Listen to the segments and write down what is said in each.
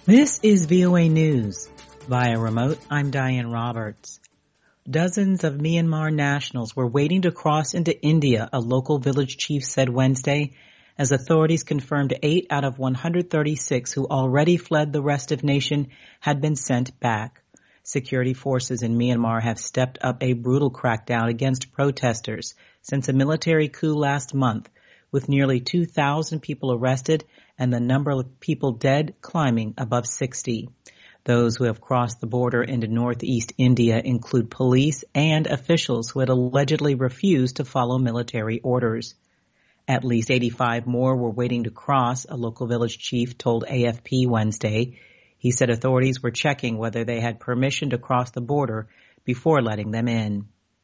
This is VOA News. Via remote, I'm Diane Roberts. Dozens of Myanmar nationals were waiting to cross into India, a local village chief said Wednesday, as authorities confirmed 8 out of 136 who already fled the restive nation had been sent back. Security forces in Myanmar have stepped up a brutal crackdown against protesters since a military coup last month, with nearly 2,000 people arrested and the number of people dead climbing above 60. Those who have crossed the border into northeast India include police and officials who had allegedly refused to follow military orders. At least 85 more were waiting to cross, a local village chief told AFP Wednesday. He said authorities were checking whether they had permission to cross the border before letting them in.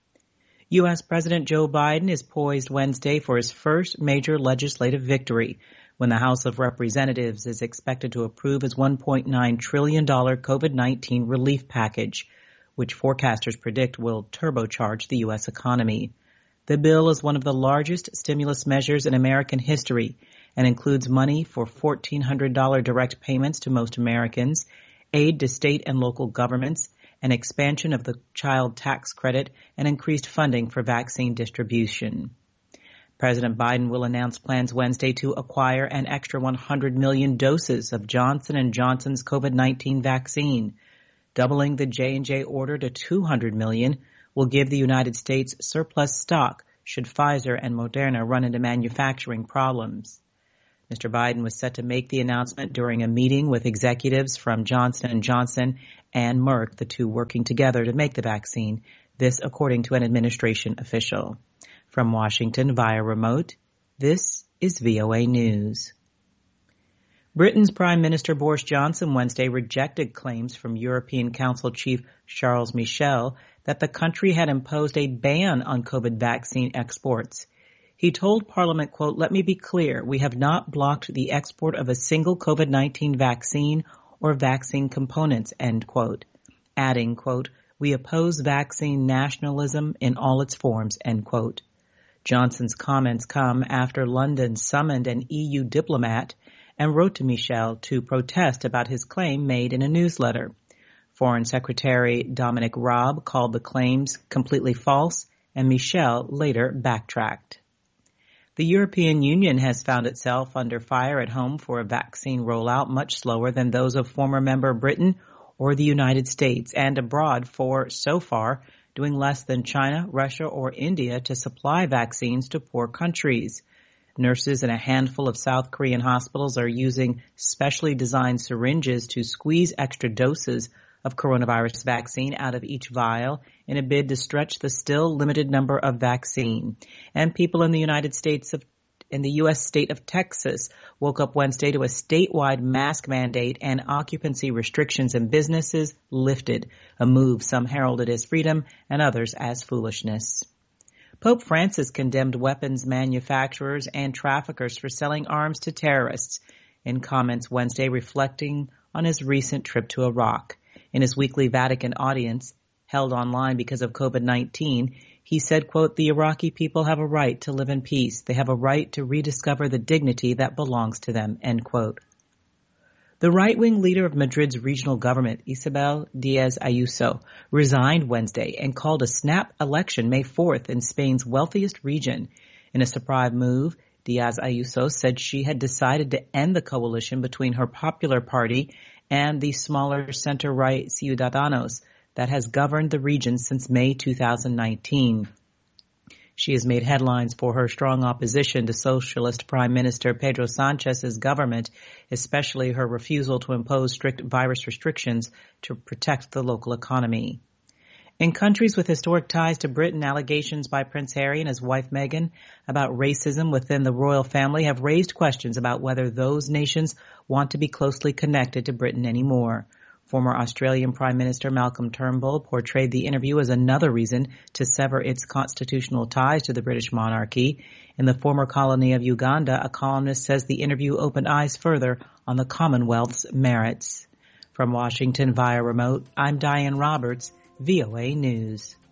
U.S. President Joe Biden is poised Wednesday for his first major legislative victory when the House of Representatives is expected to approve his $1.9 trillion COVID-19 relief package, which forecasters predict will turbocharge the U.S. economy. The bill is one of the largest stimulus measures in American history and includes money for $1,400 direct payments to most Americans, aid to state and local governments, an expansion of the child tax credit, and increased funding for vaccine distribution. President Biden will announce plans Wednesday to acquire an extra 100 million doses of Johnson & Johnson's COVID-19 vaccine. Doubling the J&J order to 200 million will give the United States surplus stock should Pfizer and Moderna run into manufacturing problems. Mr. Biden was set to make the announcement during a meeting with executives from Johnson & Johnson and Merck, the two working together to make the vaccine, this according to an administration official. From Washington via remote, this is VOA News. Britain's Prime Minister Boris Johnson Wednesday rejected claims from European Council Chief Charles Michel that the country had imposed a ban on COVID vaccine exports. He told Parliament, quote, "Let me be clear, we have not blocked the export of a single COVID-19 vaccine or vaccine components," end quote, adding, quote, "We oppose vaccine nationalism in all its forms," end quote. Johnson's comments come after London summoned an EU diplomat and wrote to Michel to protest about his claim made in a newsletter. Foreign Secretary Dominic Raab called the claims completely false, and Michel later backtracked. The European Union has found itself under fire at home for a vaccine rollout much slower than those of former member Britain or the United States, and abroad for, so far, doing less than China, Russia, or India to supply vaccines to poor countries. Nurses in a handful of South Korean hospitals are using specially designed syringes to squeeze extra doses of coronavirus vaccine out of each vial in a bid to stretch the still limited number of vaccine. And people in the U.S. state of Texas woke up Wednesday to a statewide mask mandate and occupancy restrictions in businesses lifted, a move some heralded as freedom and others as foolishness. Pope Francis condemned weapons manufacturers and traffickers for selling arms to terrorists in comments Wednesday reflecting on his recent trip to Iraq. In his weekly Vatican audience, held online because of COVID-19, he said, quote, "The Iraqi people have a right to live in peace. They have a right to rediscover the dignity that belongs to them," end quote. The right-wing leader of Madrid's regional government, Isabel Díaz Ayuso, resigned Wednesday and called a snap election May 4th in Spain's wealthiest region. In a surprise move, Díaz Ayuso said she had decided to end the coalition between her Popular Party and the smaller center-right Ciudadanos that has governed the region since May 2019. She has made headlines for her strong opposition to Socialist Prime Minister Pedro Sanchez's government, especially her refusal to impose strict virus restrictions to protect the local economy. In countries with historic ties to Britain, allegations by Prince Harry and his wife Meghan about racism within the royal family have raised questions about whether those nations want to be closely connected to Britain anymore. Former Australian Prime Minister Malcolm Turnbull portrayed the interview as another reason to sever its constitutional ties to the British monarchy. In the former colony of Uganda, a columnist says the interview opened eyes further on the Commonwealth's merits. From Washington via remote, I'm Diane Roberts, VOA News.